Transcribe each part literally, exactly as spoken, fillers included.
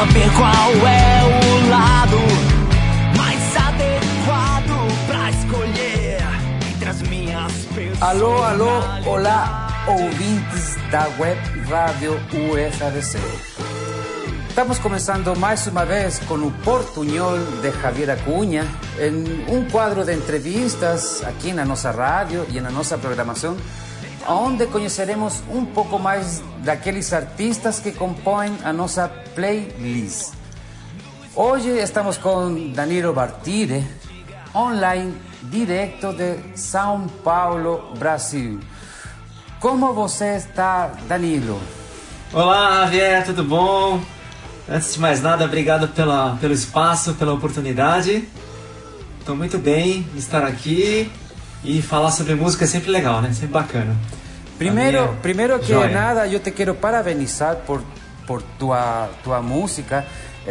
saber qual é o lado mais adequado pra escolher entre as minhas pessoas. Alô, alô, olá, ouvintes da Web Rádio U F A B C. Estamos começando mais uma vez com o Portunhol de Javier Acunha, em um quadro de entrevistas aqui na nossa rádio e na nossa programação, onde conheceremos um pouco mais daqueles artistas que compõem a nossa playlist. Hoje estamos com Danilo Bartire, online, direto de São Paulo, Brasil. Como você está, Danilo? Olá, Javier, tudo bom? Antes de mais nada, obrigado pela, pelo espaço, pela oportunidade. Estou muito bem de estar aqui e falar sobre música é sempre legal, né? Sempre bacana. Primeiro, primeiro que joia. nada, eu te quero parabenizar por, por tua, tua música.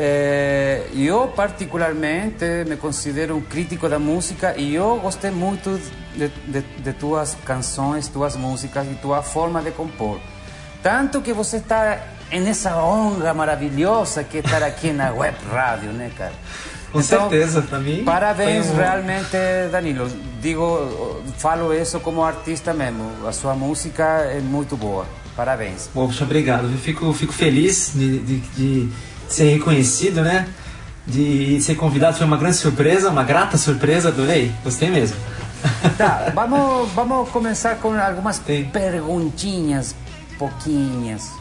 Eh, eu, particularmente, me considero um crítico da música e eu gostei muito de, de, de tuas canções, tuas músicas e tua forma de compor. Tanto que você está nessa honra maravilhosa que é estar aqui na Web Rádio, né, cara? Com então, certeza, para mim. Parabéns, um... realmente, Danilo. Digo, falo isso como artista mesmo. A sua música é muito boa. Parabéns. Poxa, obrigado. Eu fico, fico feliz de, de, de ser reconhecido, né? De ser convidado. Foi uma grande surpresa, uma grata surpresa. Adorei. Gostei mesmo. Tá, vamos, vamos começar com algumas Sim. perguntinhas, pouquinhas.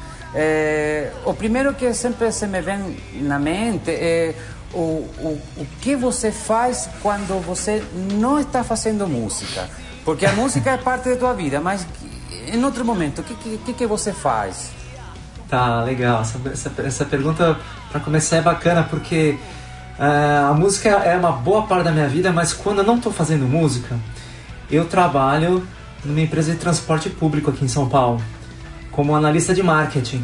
É, o primeiro que sempre se me vem na mente é o, o, o que você faz quando você não está fazendo música. Porque a música é parte da tua vida, mas em outro momento, o que, que, que você faz? Tá, legal. Essa, essa, essa pergunta, para começar, é bacana, porque uh, a música é uma boa parte da minha vida, mas quando eu não estou fazendo música, eu trabalho numa empresa de transporte público aqui em São Paulo, como analista de marketing.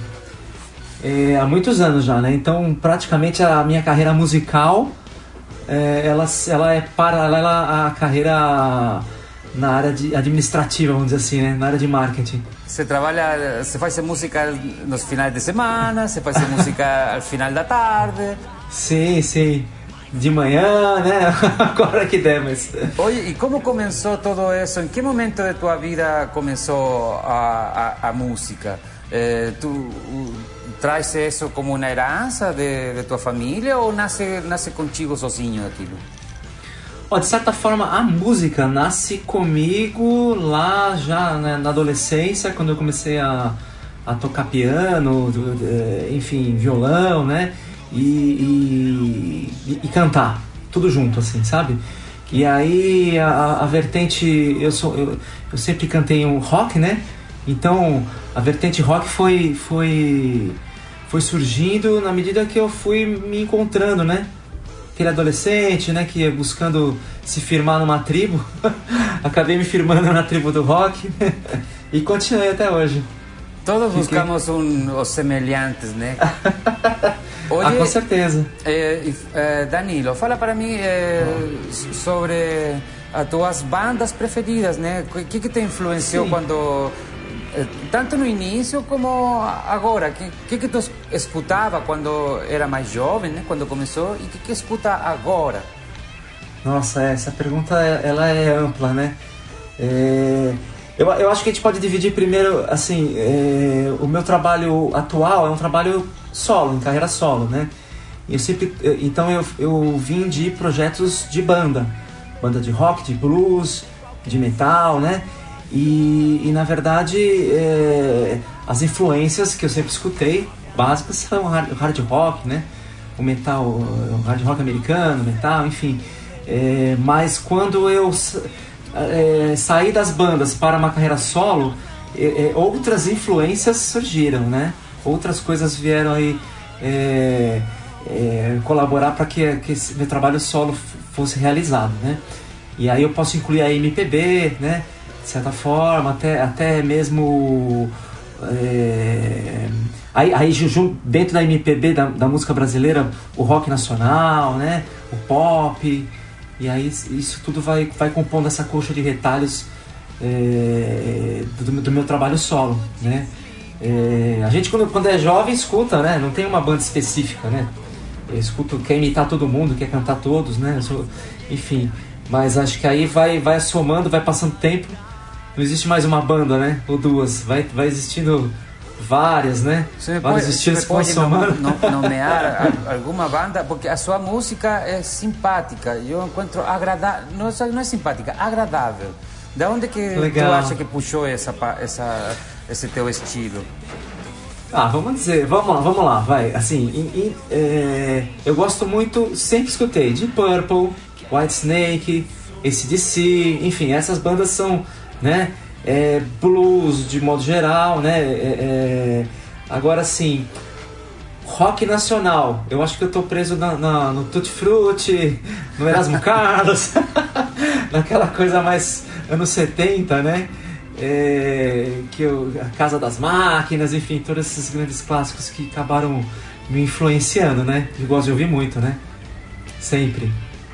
É, há muitos anos já, né? Então, praticamente a minha carreira musical, é, ela, ela é paralela à carreira na área de administrativa, vamos dizer assim, né? Na área de marketing. Você trabalha, você faz música nos finais de semana, você faz música ao final da tarde. Sim, sim. De manhã, né? Agora que der, mas... Oye, e como começou todo isso? Em que momento de tua vida começou a, a, a música? Eh, tu uh, traz isso como uma herança de, de tua família ou nasce, nasce contigo sozinho aquilo? Oh, de certa forma, a música nasce comigo lá já, né, na adolescência, quando eu comecei a, a tocar piano, enfim, violão, né? E, e, e cantar, tudo junto, assim, sabe? E aí a, a vertente, eu, sou, eu, eu sempre cantei um rock, né? Então a vertente rock foi, foi, foi surgindo na medida que eu fui me encontrando, né? Aquele adolescente, né, que ia buscando se firmar numa tribo. Acabei me firmando na tribo do rock e continuei até hoje. Todos Fiquei... buscamos um, os semelhantes, né? Oye, ah, com certeza. Eh, eh, Danilo, fala para mim eh, sobre as tuas bandas preferidas, né? O que, que te influenciou Sim. quando... Eh, tanto no início como agora. O que, que, que tu escutava quando era mais jovem, né? Quando começou? E o que, que escuta agora? Nossa, essa pergunta ela é ampla, né? É... Eu, eu acho que a gente pode dividir primeiro, assim, é, o meu trabalho atual é um trabalho solo, em carreira solo, né? Eu sempre, então eu, eu vim de projetos de banda, banda de rock, de blues, de metal, né? E, e na verdade, é, as influências que eu sempre escutei, básicas, são o hard, hard rock, né? O metal, o hard rock americano, metal, enfim. É, mas quando eu... É, sair das bandas para uma carreira solo, é, é, outras influências surgiram, né? Outras coisas vieram aí é, é, colaborar para que, que esse meu trabalho solo f- fosse realizado, né? E aí eu posso incluir a M P B, né? De certa forma, até, até mesmo... É, aí, aí dentro da M P B, da, da música brasileira, o rock nacional, né? O pop... E aí isso tudo vai, vai compondo essa coxa de retalhos é, do, do meu trabalho solo, né? É, a gente quando, quando é jovem escuta, né? Não tem uma banda específica, né? eu escuto, quer imitar todo mundo, quer cantar todos, né? Eu sou, enfim, mas acho que aí vai, vai somando, vai passando tempo, não existe mais uma banda, né? Ou duas, vai, vai existindo várias, né? Você Vários pode, estilos você pode somando. nom- nom- nomear a- alguma banda, porque a sua música é simpática, eu encontro agradável, não, só não é simpática, agradável. Da onde que Legal. tu acha que puxou essa, pa- essa, esse teu estilo? Ah, vamos dizer, vamos lá, vamos lá, vai. Assim, em- em- é, eu gosto muito, sempre escutei Deep Purple, Whitesnake, A C D C, enfim, essas bandas são, né, é, blues de modo geral, né, é, é, agora assim, rock nacional, eu acho que eu tô preso na, na, no Tutti Frutti, no Erasmo Carlos, naquela coisa mais anos setenta, né, é, que eu, a Casa das Máquinas, enfim, todos esses grandes clássicos que acabaram me influenciando, né, eu gosto de ouvir muito, né, sempre.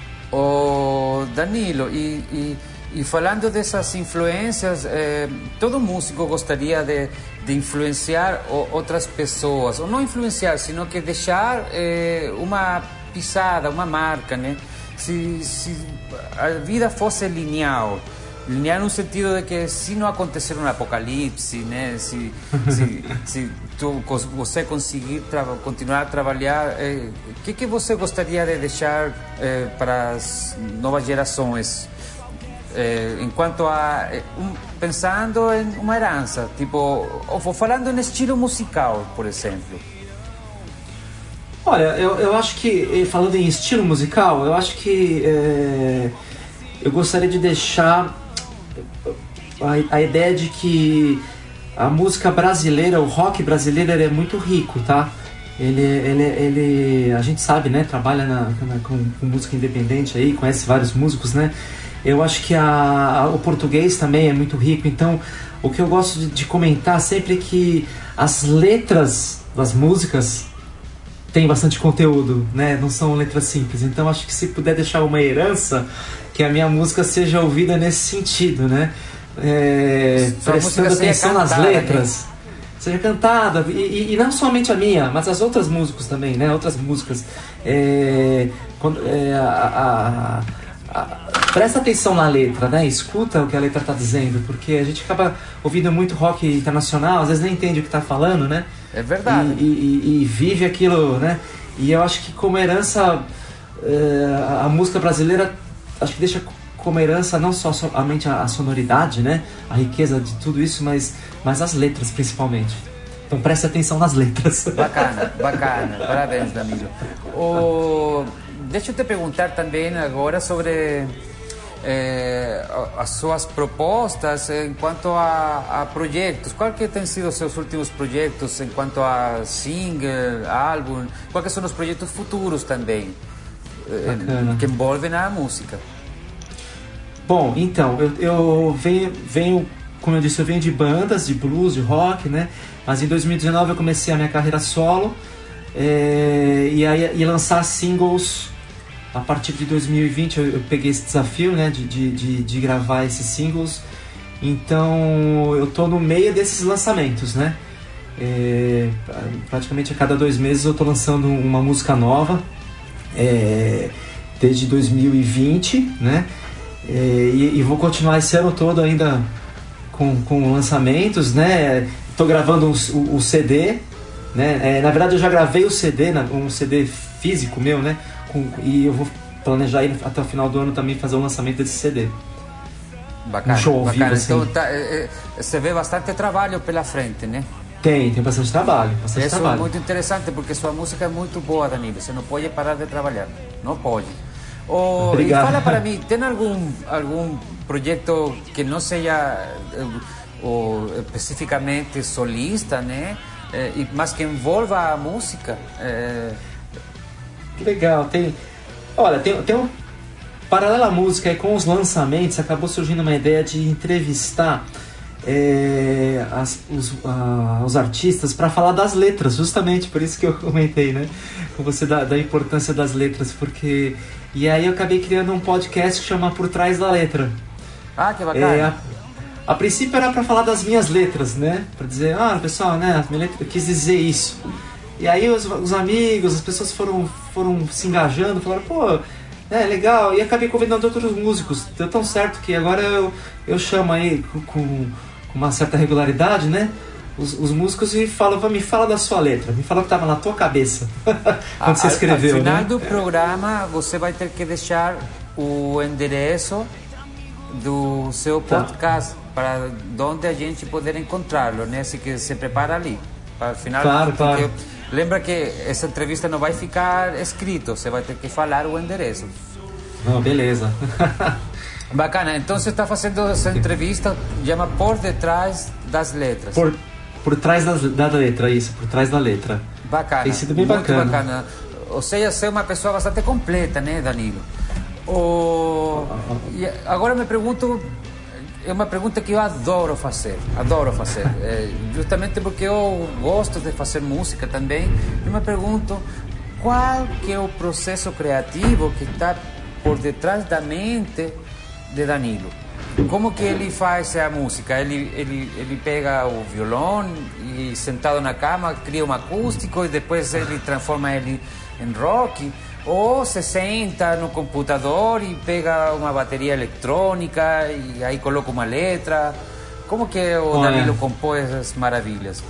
Ô Danilo, e, e, e falando dessas influências, eh, todo músico gostaria de, de influenciar o, outras pessoas, ou não influenciar, sino que deixar eh, uma pisada, uma marca, né? Se, se a vida fosse linear, linear no sentido de que se não acontecer um apocalipse, né? Se, se, se tu, você conseguir tra continuar a trabalhar, o eh, que, que você gostaria de deixar eh, para as novas gerações? Eh, enquanto a eh, um, pensando em uma herança, tipo, ou falando em estilo musical, por exemplo. Olha, eu, eu acho que, falando em estilo musical, eu acho que é, eu gostaria de deixar a, a ideia de que a música brasileira, o rock brasileiro, ele é muito rico, tá? Ele, ele, ele, a gente sabe, né? Trabalha na, na, com, com música independente aí, conhece vários músicos, né? Eu acho que a, a, o português também é muito rico, então o que eu gosto de, de comentar sempre é que as letras das músicas têm bastante conteúdo, né? Não são letras simples, então acho que se puder deixar uma herança, que a minha música seja ouvida nesse sentido, né? É, prestando atenção nas letras, né? Seja cantada, e, e, e não somente a minha, mas as outras músicas também, né? Outras músicas. É, quando, é, a, a, a, presta atenção na letra, né? Escuta o que a letra está dizendo, porque a gente acaba ouvindo muito rock internacional, às vezes nem entende o que está falando, né? É verdade. E, e, e vive aquilo, né? E eu acho que como herança, é, a música brasileira, acho que deixa como herança não só somente a sonoridade, né? A riqueza de tudo isso, mas, mas as letras principalmente. Então preste atenção nas letras. Bacana, bacana. Parabéns, Danilo. O... Deixa eu te perguntar também agora sobre eh, as suas propostas em quanto a, a projetos. Qual que tem sido os seus últimos projetos em quanto a single, álbum? Quais são os projetos futuros também eh, que envolvem a música? Bom, então, eu, eu venho, venho, como eu disse, eu venho de bandas, de blues, de rock, né? Mas em dois mil e dezenove eu comecei a minha carreira solo é, e, aí, e lançar singles. A partir de dois mil e vinte eu, eu peguei esse desafio, né, de, de, de, de gravar esses singles. Então eu tô no meio desses lançamentos, né? É, praticamente a cada dois meses eu tô lançando uma música nova, é, desde dois mil e vinte, né? É, e, e vou continuar esse ano todo ainda com, com lançamentos, né? Tô gravando um, o, o C D, né? É, na verdade eu já gravei o C D, um C D físico meu, né? Com, e eu vou planejar ir até o final do ano também fazer o lançamento desse C D. Bacana, um show ao bacana. vivo, assim. Então tá, é, é, você vê bastante trabalho pela frente, né? Tem, tem bastante trabalho, bastante Isso trabalho. é muito interessante porque sua música é muito boa, Danilo. Você não pode parar de trabalhar, não pode. Oh, e fala para mim, tem algum algum projeto que não seja ou, especificamente solista, né? É, mas que envolva a música? É... Que legal, tem... Olha, tem, tem um... Paralelo à música e com os lançamentos, acabou surgindo uma ideia de entrevistar é, as, os, uh, os artistas para falar das letras, justamente por isso que eu comentei, né? Com você da, da importância das letras, porque... E aí eu acabei criando um podcast que chama Por Trás da Letra. Ah, que bacana. É, a, a princípio era para falar das minhas letras, né? Para dizer, ah, pessoal, né, minha letra, eu quis dizer isso. E aí os, os amigos, as pessoas foram, foram se engajando, falaram, pô, é legal. E acabei convidando outros músicos. Deu tão certo que agora eu, eu chamo aí com, com uma certa regularidade, né? Os, os músicos e falam, me fala da sua letra, me fala o que estava na tua cabeça quando você escreveu. Ao final, né? do programa, você vai ter que deixar o endereço do seu podcast, tá, para onde a gente poder encontrá-lo, né? Se que se prepara ali. Para o final, claro, claro. Lembra que essa entrevista não vai ficar escrito, você vai ter que falar o endereço. Não, beleza. Bacana, então você está fazendo essa entrevista, chama Por Detrás das Letras. Por, por trás da, da letra, isso, por trás da letra. Bacana. Tem sido bem muito bacana. bacana. Ou seja, você é uma pessoa bastante completa, né, Danilo? O... E agora me pergunto, é uma pergunta que eu adoro fazer, adoro fazer, é, justamente porque eu gosto de fazer música também. Eu me pergunto qual que é o processo criativo que está por detrás da mente de Danilo. Como que ele faz a música? Ele, ele, ele pega o violão e sentado na cama cria um acústico e depois ele transforma ele em rock? Ou se senta no computador e pega uma bateria eletrônica e aí coloca uma letra? Como que o Olha, Danilo compõe essas maravilhas?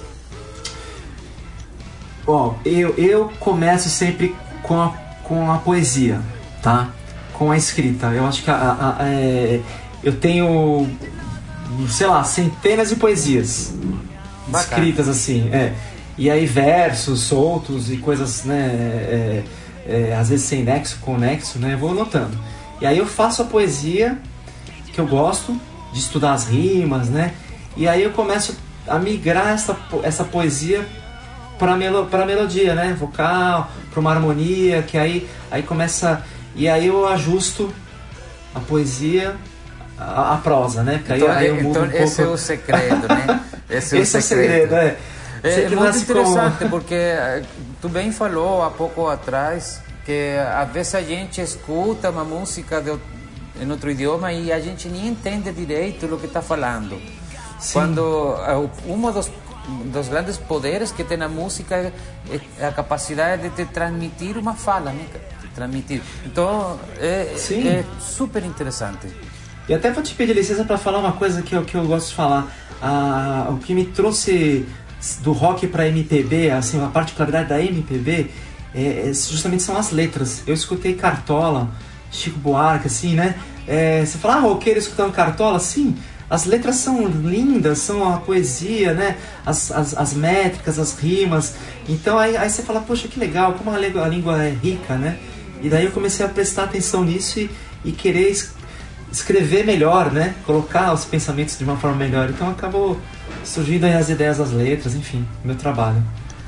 Bom, eu, eu começo sempre com a, com a poesia, tá? Com a escrita. Eu acho que a, a, a, é, eu tenho, sei lá, centenas de poesias Bacana. escritas assim, é. E aí versos soltos e coisas, né? É, é, às vezes sem nexo, com nexo, né? Eu vou anotando. E aí eu faço a poesia que eu gosto de estudar as rimas, né? E aí eu começo a migrar essa, essa poesia para melo, para melodia, né? Vocal, para uma harmonia, que aí, aí começa... E aí eu ajusto a poesia à, à prosa, né? Que aí, então aí eu então um esse pouco... é o segredo, né? Esse é esse o segredo. É, o segredo, é. É, é muito interessante, como... porque tu bem falou há pouco atrás que às vezes a gente escuta uma música de, em outro idioma e a gente nem entende direito o que está falando. Sim. Quando um dos, dos grandes poderes que tem a música é a capacidade de te transmitir uma fala, né? Transmitir. Então é, é super interessante. E até vou te pedir licença para falar uma coisa que eu, que eu gosto de falar. Ah, o que me trouxe do rock para M P B, assim, a particularidade da M P B, é, é, justamente são as letras. Eu escutei Cartola, Chico Buarque, assim, né? É, você fala, ah, roqueiro escutando Cartola? Sim, as letras são lindas, são a poesia, né? As, as, as métricas, as rimas. Então aí, aí você fala, poxa, que legal, como a língua, a língua é rica, né? E daí eu comecei a prestar atenção nisso e, e querer es, escrever melhor, né? Colocar os pensamentos de uma forma melhor. Então acabou surgindo aí as ideias das letras, enfim, meu trabalho.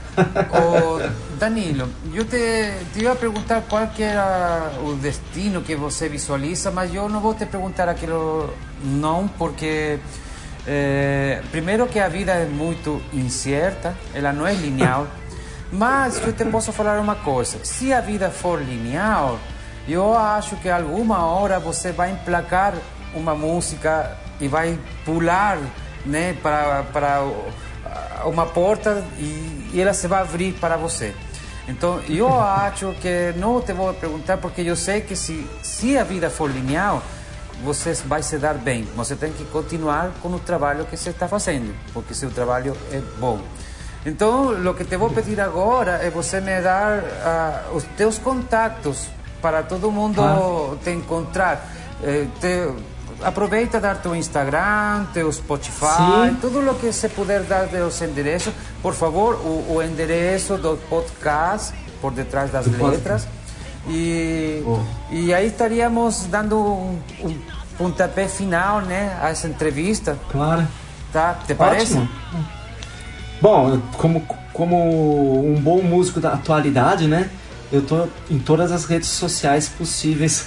Oh, Danilo, eu te, te ia perguntar qual que era o destino que você visualiza, mas eu não vou te perguntar aquilo não, porque eh, primeiro que a vida é muito incerta, ela não é linear, mas eu te posso falar uma coisa, se a vida for linear, eu acho que alguma hora você vai emplacar uma música e vai pular, né, para, para uma porta e, e ela se vai abrir para você. Então eu acho que não te vou perguntar, porque eu sei que se, se a vida for linear, você vai se dar bem. Você tem que continuar com o trabalho que você está fazendo, porque seu trabalho é bom. Então o que te vou pedir agora é você me dar uh, os teus contatos para todo mundo ah. te encontrar. Eh, te, aproveita dar teu Instagram, teu Spotify, Sim. tudo o que você puder dar dos endereços. Por favor, o, o endereço do podcast Por Detrás das do Letras. E, oh. e aí estaríamos dando um, um pontapé final, né, a essa entrevista. Claro. Tá? Te parece? Ótimo. Bom, como, como um bom músico da atualidade, né? Eu tô em todas as redes sociais possíveis.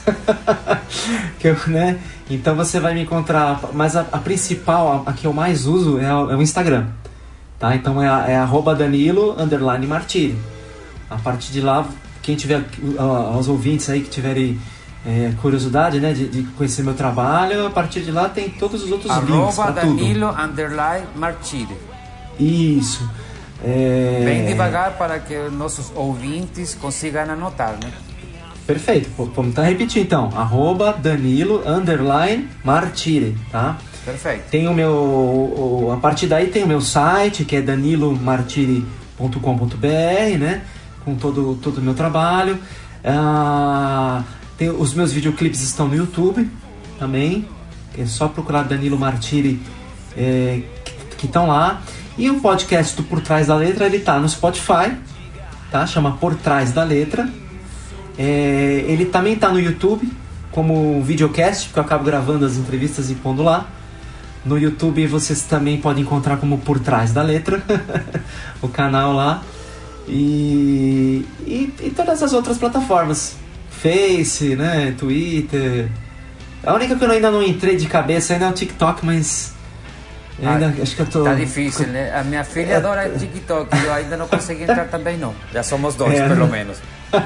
que eu, né? Então você vai me encontrar. Mas a, a principal, a, a que eu mais uso é, a, é o Instagram. Tá? Então é, a, é arroba Danilo underline Martiri. A partir de lá, quem tiver, aos ouvintes aí que tiverem é, curiosidade, né, de, de conhecer meu trabalho, a partir de lá tem todos os outros arroba links para tudo. Danilo underline Martiri. Isso. É... Bem devagar para que nossos ouvintes consigam anotar, né? Perfeito, vamos tá repetir então, arroba Danilo underline Martire, tá? Perfeito. Tem o meu, o, a partir daí tem o meu site, que é danilo martire ponto com ponto b r, né? Com todo, todo o meu trabalho. Ah, tem, os meus videoclipes estão no YouTube também, é só procurar Danilo Martire, é, que estão lá. E o podcast do Por Trás da Letra, ele tá no Spotify, tá? Chama Por Trás da Letra. É, ele também tá no YouTube como videocast, porque eu acabo gravando as entrevistas e pondo lá. No YouTube vocês também podem encontrar como Por Trás da Letra, o canal lá. E, e, e todas as outras plataformas, Face, né, Twitter. A única que eu ainda não entrei de cabeça ainda é o TikTok, mas eu ainda, ah, acho que eu tô... Tá difícil, né? A minha filha é... adora TikTok, eu ainda não consegui entrar também não. Já somos dois, é. Pelo menos.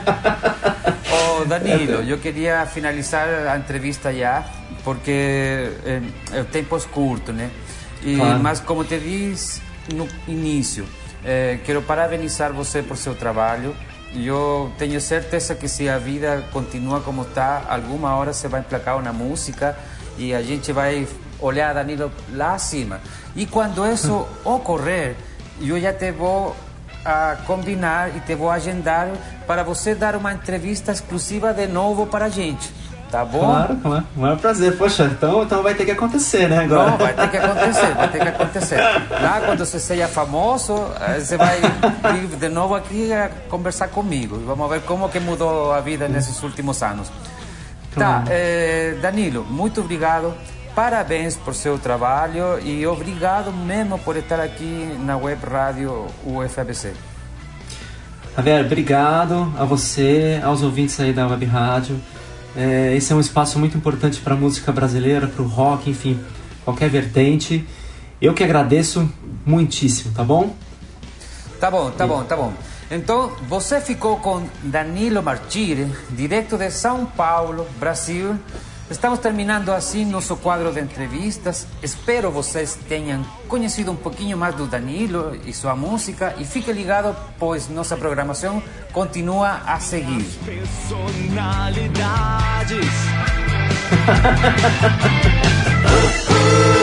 Oh, Danilo, eu queria finalizar a entrevista já, porque eh, o tempo é curto, né? E, claro. Mas como te disse no início, eh, quero parabenizar você por seu trabalho. Eu tenho certeza que se a vida continua como está, alguma hora você vai emplacar uma música e a gente vai olhar Danilo lá acima. E quando isso ocorrer, eu já te vou a combinar e te vou agendar para você dar uma entrevista exclusiva de novo para a gente, tá bom? Claro, claro, é um prazer. Poxa, então, então vai ter que acontecer, né? Agora. Não, vai ter que acontecer, vai ter que acontecer. Lá quando você seja famoso, você vai vir de novo aqui a conversar comigo. Vamos ver como que mudou a vida nesses últimos anos. Claro. Tá, eh, Danilo, muito obrigado. Parabéns por seu trabalho e obrigado mesmo por estar aqui na Web Rádio U F A B C. Javier, obrigado a você, aos ouvintes aí da Web Rádio. É, esse é um espaço muito importante para a música brasileira, para o rock, enfim, qualquer vertente. Eu que agradeço muitíssimo, tá bom? Tá bom, tá bom, tá bom. Então, você ficou com Danilo Martire, direto de São Paulo, Brasil. Estamos terminando assim nosso quadro de entrevistas. Espero vocês tenham conhecido um pouquinho mais do Danilo e sua música. E fique ligado, pois nossa programação continua a seguir. Personalidades.